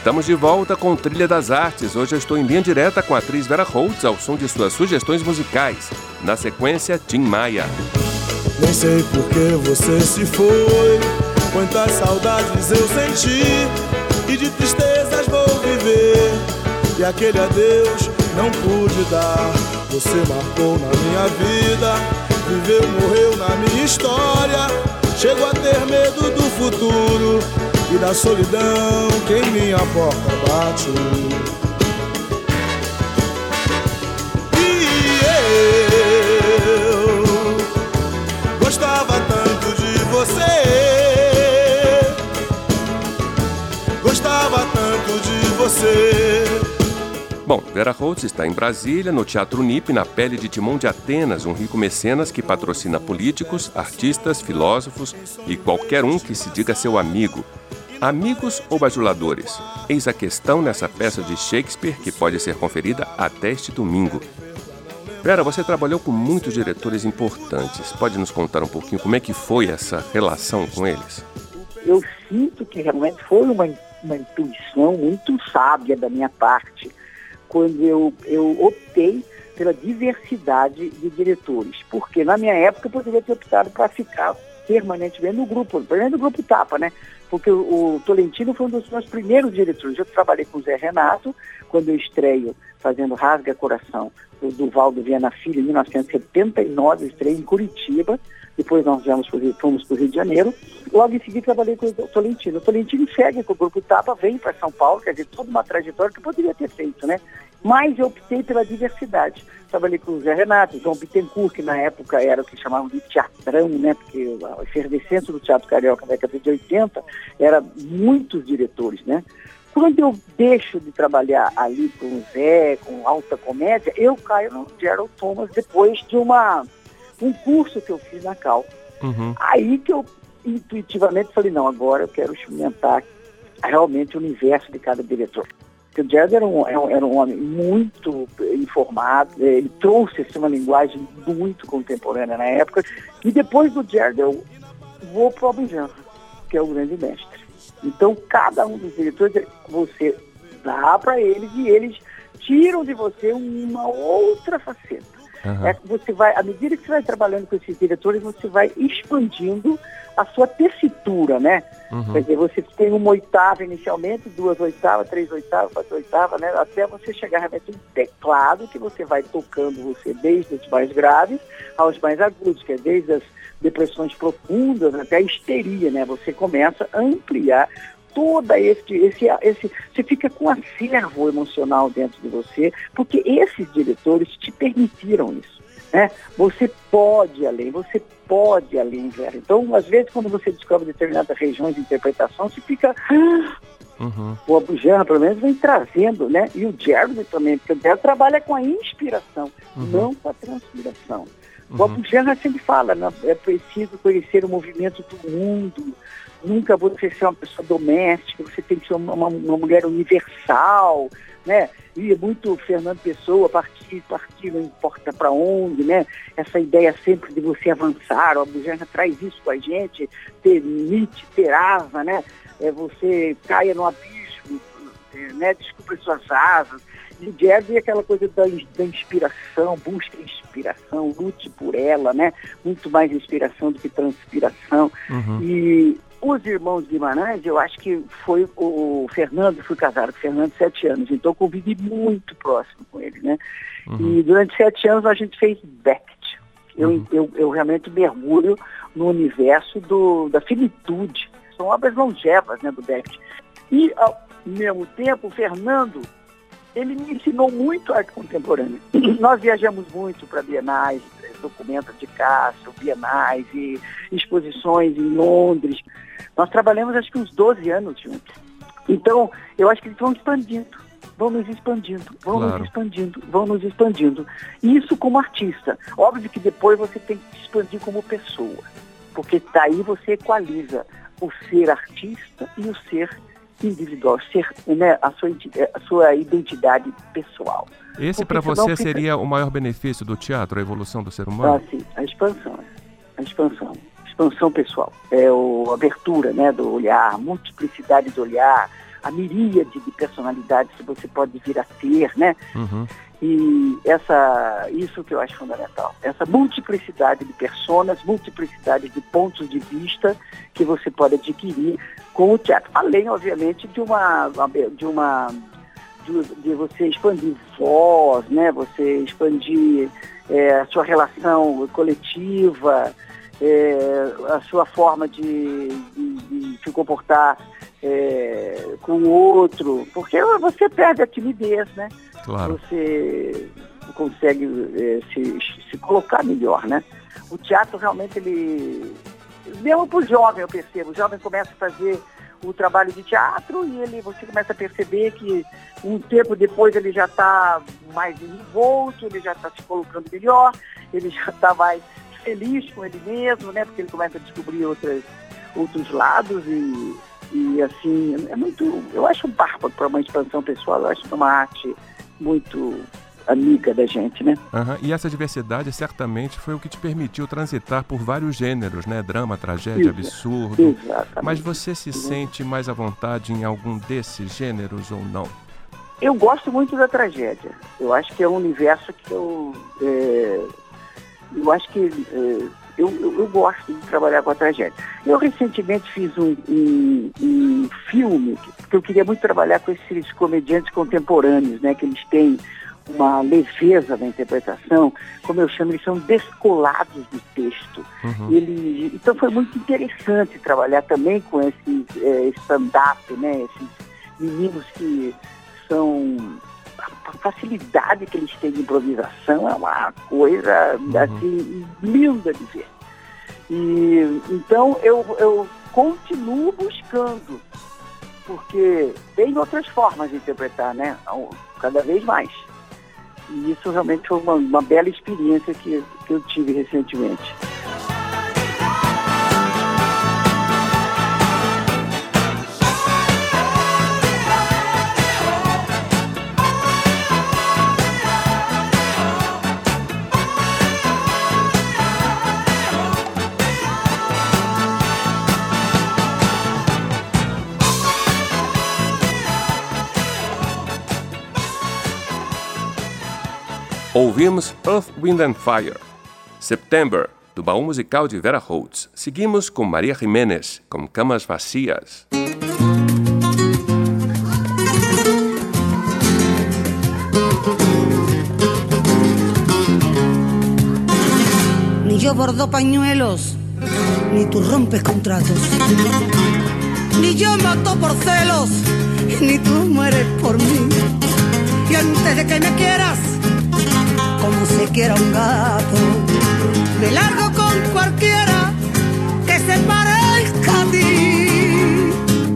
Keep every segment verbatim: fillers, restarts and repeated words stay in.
Estamos de volta com Trilha das Artes. Hoje eu estou em linha direta com a atriz Vera Holtz ao som de suas sugestões musicais. Na sequência, Tim Maia. Nem sei por que você se foi, quantas saudades eu senti, e de tristezas vou viver, e aquele adeus não pude dar. Você marcou na minha vida, viveu, morreu na minha história. Chego a ter medo do futuro e da solidão que em minha porta bate. E eu gostava tanto de você, gostava tanto de você. Bom, Vera Holtz está em Brasília, no Teatro Unip, na pele de Timão de Atenas, um rico mecenas que patrocina políticos, artistas, filósofos e qualquer um que se diga seu amigo. Amigos ou bajuladores? Eis a questão nessa peça de Shakespeare que pode ser conferida até este domingo. Vera, você trabalhou com muitos diretores importantes. Pode nos contar um pouquinho como é que foi essa relação com eles? Eu sinto que realmente foi uma, uma intuição muito sábia da minha parte, quando eu, eu optei pela diversidade de diretores, porque na minha época eu poderia ter optado para ficar permanentemente no grupo, permanentemente no grupo Tapa, né? Porque o, o Tolentino foi um dos meus primeiros diretores. Eu trabalhei com o Zé Renato, quando eu estreio fazendo Rasga Coração, do Duval do Viana Filho, em mil novecentos e setenta e nove, eu estreiei em Curitiba. Depois nós viemos pro Rio, fomos para o Rio de Janeiro. Logo em seguida trabalhei com o Tolentino. O Tolentino segue com o Grupo Tapa, vem para São Paulo, quer dizer, toda uma trajetória que eu poderia ter feito, né? Mas eu optei pela diversidade. Trabalhei com o Zé Renato, João Bittencourt, que na época era o que chamavam de teatrão, né? Porque a efervescência do teatro carioca na década de oitenta era muitos diretores, né? Quando eu deixo de trabalhar ali com o Zé, com alta comédia, eu caio no Gerald Thomas depois de uma... um curso que eu fiz na Cal. Uhum. Aí que eu intuitivamente falei, não, agora eu quero experimentar realmente o universo de cada diretor. Porque o Gerald era um, era um homem muito informado, ele trouxe assim, uma linguagem muito contemporânea na época, e depois do Gerald eu vou para o Abujamra, que é o grande mestre. Então cada um dos diretores, você dá para eles e eles tiram de você uma outra faceta. Uhum. É, você vai, à medida que você vai trabalhando com esses diretores, você vai expandindo a sua tessitura, né? Uhum. Quer dizer, você tem uma oitava inicialmente, duas oitavas, três oitavas, quatro oitavas, né? Até você chegar realmente um teclado que você vai tocando você desde os mais graves aos mais agudos, que é desde as depressões profundas até a histeria, né? Você começa a ampliar toda esse, esse, esse, você fica com um acervo emocional dentro de você, porque esses diretores te permitiram isso, né? Você pode ir além, você pode ir além, Vera. Então, às vezes, quando você descobre determinadas regiões de interpretação, você fica... Uhum. O Abujamra, pelo menos, vem trazendo, né? E o Gerald também, porque o Gerald trabalha com a inspiração, uhum. não com a transpiração. Uhum. O Abujamra sempre fala, né? É preciso conhecer o movimento do mundo. Nunca você ser uma pessoa doméstica, você tem que ser uma, uma, uma mulher universal, né? E muito Fernando Pessoa, partir, partir não importa para onde, né? Essa ideia sempre de você avançar, o Abujamra traz isso com a gente, ter limite, ter asa, né? É, você caia no abismo, né? Descubra suas asas. E o Gerald é aquela coisa da, da inspiração, busca inspiração, lute por ela, né? Muito mais inspiração do que transpiração. Uhum. E os irmãos Guimarães, eu acho que foi o Fernando, fui casado com o Fernando sete anos, então eu convivi muito próximo com ele, né? Uhum. E durante sete anos a gente fez Beckett. Eu, uhum. eu, eu realmente mergulho no universo do, da finitude. São obras longevas, né, do Beckett. E, ao mesmo tempo, o Fernando, ele me ensinou muito arte contemporânea. Nós viajamos muito para bienais, documentos de Cássio, bienais e exposições em Londres. Nós trabalhamos acho que uns doze anos juntos. Então, eu acho que eles vão expandindo, vão nos expandindo, vão claro. nos expandindo, vão nos expandindo. Isso como artista. Óbvio que depois você tem que se expandir como pessoa, porque daí você equaliza o ser artista e o ser individual, ser, né, a, sua, a sua identidade pessoal. Esse para você fica... seria o maior benefício do teatro, a evolução do ser humano? Ah, sim, a expansão, a expansão, a expansão pessoal, é o, a abertura, né, do olhar, a multiplicidade do olhar, a miríade de personalidades que você pode vir a ter, né? Uhum. E essa, isso que eu acho fundamental, essa multiplicidade de personas, multiplicidade de pontos de vista que você pode adquirir com o teatro. Além, obviamente, de uma, de uma de, de você expandir voz, né? Você expandir é, a sua relação coletiva, é, a sua forma de, de, de se comportar é, com o outro, porque você perde a timidez, né? Claro. Você consegue é, se, se colocar melhor, né? O teatro realmente, ele... Mesmo para o jovem, eu percebo. O jovem começa a fazer o trabalho de teatro e ele, você começa a perceber que um tempo depois ele já está mais envolto, ele já está se colocando melhor, ele já está mais feliz com ele mesmo, né? Porque ele começa a descobrir outras, outros lados e, e assim, é muito... Eu acho bárbaro para uma expansão pessoal, eu acho uma arte muito amiga da gente, né? Uhum. E essa diversidade certamente foi o que te permitiu transitar por vários gêneros, né? Drama, tragédia, Isso. absurdo. Exatamente. Mas você se Uhum. sente mais à vontade em algum desses gêneros ou não? Eu gosto muito da tragédia. Eu acho que é um universo que eu... É, eu acho que... É, eu, eu, eu gosto de trabalhar com a tragédia. Eu recentemente fiz um, um, um filme que eu queria muito trabalhar com esses comediantes contemporâneos, né? Que eles têm uma leveza na interpretação, como eu chamo, eles são descolados do texto. Uhum. Ele, então foi muito interessante trabalhar também com esse é, stand-up, né? Esses meninos que são... A facilidade que eles têm de improvisação é uma coisa uhum. assim, linda de ver. E, então eu, eu continuo buscando, porque tem outras formas de interpretar, né? Cada vez mais. E isso realmente foi uma, uma bela experiência que, que eu tive recentemente. Ouvimos Earth, Wind and Fire, September, do baú musical de Vera Holtz. Seguimos com Maria Jiménez, com Camas Vacias. Ni yo bordo pañuelos, ni tú rompes contratos. Ni yo mato por celos, ni tú mueres por mí. Y antes de que me quieras, como se quiera un gato, me largo con cualquiera que se parezca a ti.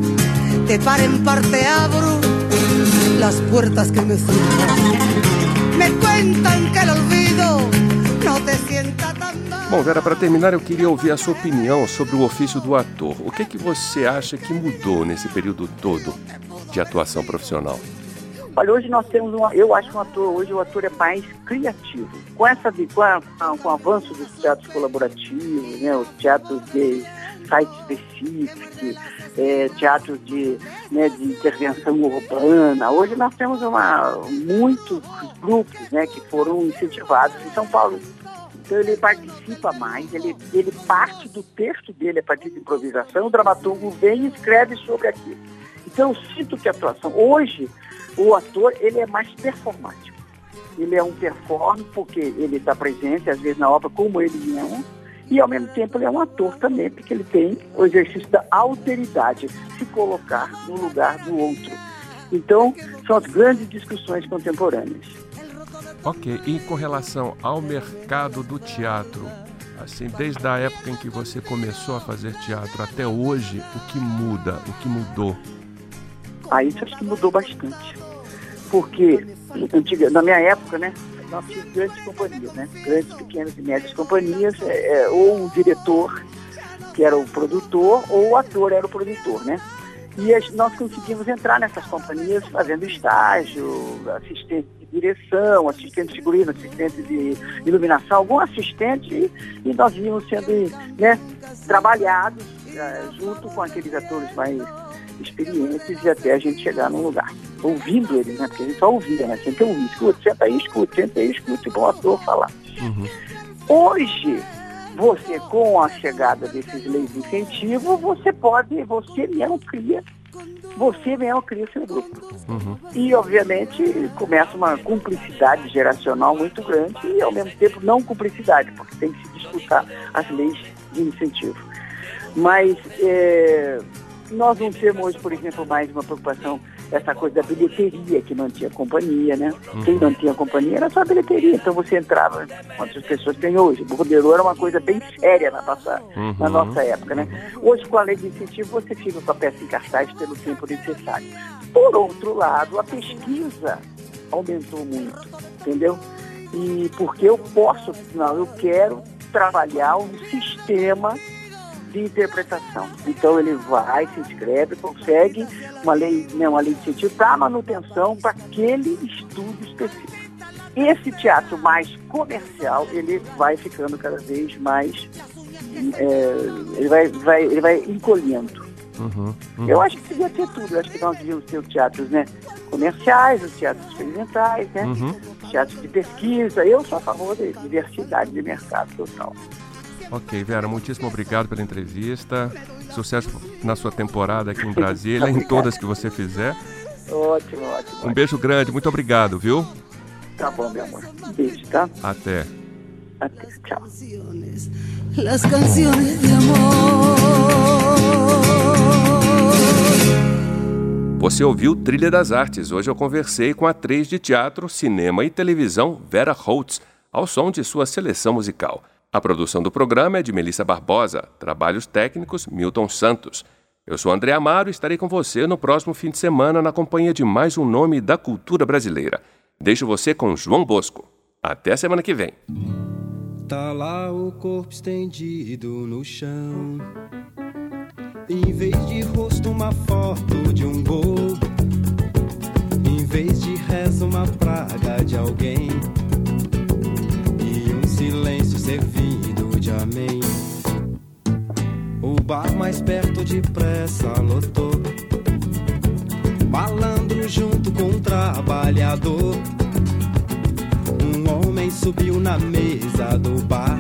Te par en parte abro las puertas que me cierran. Me cuentan que el olvido no te sienta tan mal. Bom, Vera, para terminar, eu queria ouvir a sua opinião sobre o ofício do ator. O que é que você acha que mudou nesse período todo de atuação profissional? Olha, hoje nós temos um, eu acho que um ator, hoje o ator é mais criativo. Com essa com, a, com o avanço dos teatros colaborativos, né, os teatros de site específico, é, teatros de, né, de intervenção urbana. Hoje nós temos uma, muitos grupos, né, que foram incentivados em São Paulo. Então ele participa mais, ele, ele parte do texto dele a partir de improvisação, o dramaturgo vem e escreve sobre aquilo. Então eu sinto que a atuação hoje, o ator, ele é mais performático. Ele é um performer porque ele está presente, às vezes, na obra, como ele é um, e, ao mesmo tempo, ele é um ator também, porque ele tem o exercício da alteridade, se colocar no lugar do outro. Então, são as grandes discussões contemporâneas. Ok, e com relação ao mercado do teatro, assim, desde a época em que você começou a fazer teatro até hoje, o que muda, o que mudou? Ah, isso acho que mudou bastante. Porque, antiga, na minha época, né, nós tínhamos grandes companhias, né? Grandes, pequenas e médias companhias, é, ou o diretor, que era o produtor, ou o ator era o produtor, né? E as, nós conseguimos entrar nessas companhias fazendo estágio, assistente de direção, assistente de figurino, assistente de iluminação, algum assistente, e, e nós íamos sendo, né, trabalhados uh, junto com aqueles atores mais experiências e até a gente chegar num lugar. Ouvindo eles, né? Porque a gente só ouvia, né? Sempre ouvia, escuta, senta aí, escuta, senta aí, escuta, e bom ator falar. Uhum. Hoje, você, com a chegada desses leis de incentivo, você pode, você mesmo cria, você mesmo cria seu grupo. Uhum. E, obviamente, começa uma cumplicidade geracional muito grande e, ao mesmo tempo, não cumplicidade, porque tem que se disputar as leis de incentivo. Mas é, nós não temos hoje, por exemplo, mais uma preocupação, essa coisa da bilheteria que mantinha a companhia, né? Uhum. Quem mantinha a companhia era só a bilheteria, então você entrava, quantas pessoas tem hoje. O bordelô era uma coisa bem séria na nossa, uhum. na nossa época, né? Hoje, com a lei de incentivo, você fica com a peça em cartaz pelo tempo necessário. Por outro lado, a pesquisa aumentou muito, entendeu? E porque eu posso, não, eu quero trabalhar um sistema de interpretação. Então ele vai, se inscreve, consegue uma lei, né, uma lei de incentivo para manutenção para aquele estudo específico. Esse teatro mais comercial, ele vai ficando cada vez mais, é, ele, vai, vai, ele vai encolhendo. Uhum, uhum. Eu acho que devia ter tudo. Eu acho que nós devíamos ter os teatros, né, comerciais, os teatros experimentais, né, uhum. os teatros de pesquisa. Eu sou a favor da diversidade de mercado total. Ok, Vera, muitíssimo obrigado pela entrevista. Sucesso na sua temporada aqui em Brasília, em todas que você fizer. Ótimo, ótimo. Um beijo grande, muito obrigado, viu? Tá bom, meu amor. Um beijo, tá? Até. Até, tchau. Las canciones de amor. Você ouviu Trilha das Artes. Hoje eu conversei com a atriz de teatro, cinema e televisão Vera Holtz, ao som de sua seleção musical. A produção do programa é de Melissa Barbosa, trabalhos técnicos Milton Santos. Eu sou André Amaro e estarei com você no próximo fim de semana na companhia de mais um nome da cultura brasileira. Deixo você com João Bosco. Até a semana que vem. Tá lá o corpo estendido no chão, em vez de rosto uma foto de um gol, em vez de reza uma praga de alguém, e um silêncio servido de amém. O bar mais perto depressa lotou, malandro junto com um trabalhador. Um homem subiu na mesa do bar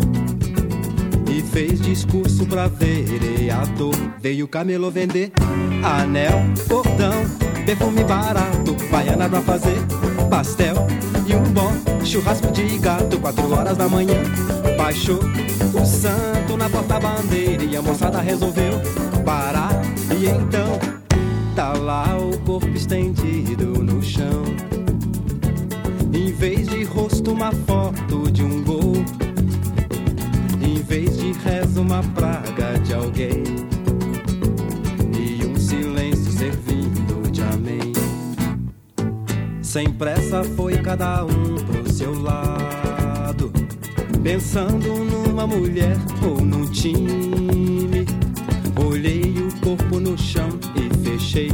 e fez discurso pra vereador. Veio o camelô vender anel, cordão, perfume barato, baiana pra fazer pastel e um bom churrasco de gato. Quatro horas da manhã baixou o santo na porta-bandeira e a moçada resolveu parar. E então tá lá o corpo estendido no chão, em vez de rosto uma foto de um gol, em vez de reza uma praga de alguém, e um silêncio servindo de amém. Sem pressa foi cada um pro seu lado, pensando numa mulher ou num time. Olhei o corpo no chão e fechei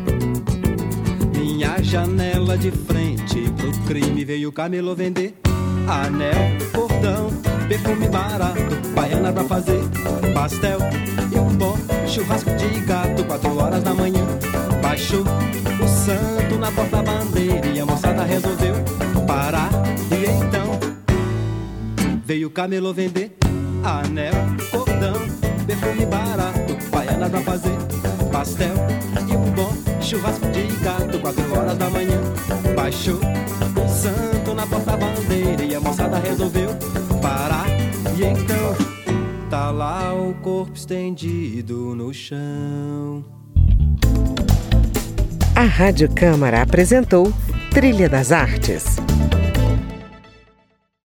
minha janela de frente pro crime. Veio o camelô vender anel, cordão, perfume barato, baiana pra fazer pastel e um bom churrasco de gato. Quatro horas da manhã baixou o santo na porta-bandeira e a moçada resolveu parar. E então veio o camelô vender anel, cordão, perfume barato, baiana pra fazer pastel e um bom churrasco de gato. Quatro horas da manhã baixou o santo na porta-bandeira e a moçada resolveu parar. E então tá lá o corpo estendido no chão. A Rádio Câmara apresentou Trilha das Artes.